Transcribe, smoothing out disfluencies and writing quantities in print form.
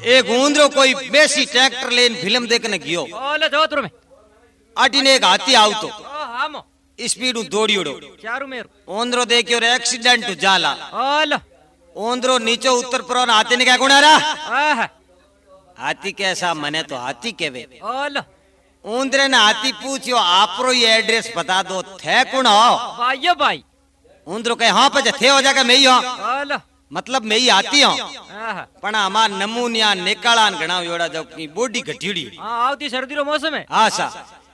एक ऊंद्रो कोई बेसी ट्रैक्टर लेन फिल्म देखने गयो ओले जोधपुर में अटी ने एक हाथी आवतो ओ हामो स्पीड दौड़ियोड़ो चारू मेर ऊंद्रो देखियो एक्सीडेंट जाला ओले ऊंद्रो नीचे उतर परो हाथी ने क्या गुणारा आहा हाथी कैसा मने तो हाथी केवे ओले ऊंद्रे ने हाथी पूछियो आपरो ये एड्रेस बता दो थे कौन हो भाइयो भाई ऊंद्रो कहे हाँ पे थे हो जाके मैं ही हूं ओले मतलब मैं ही आती हूं आहा पण हमार नमूनिया निकालान घणा योड़ा जो की बॉडी घटीड़ी हां आवती सर्दी रो मौसम है हाँ सा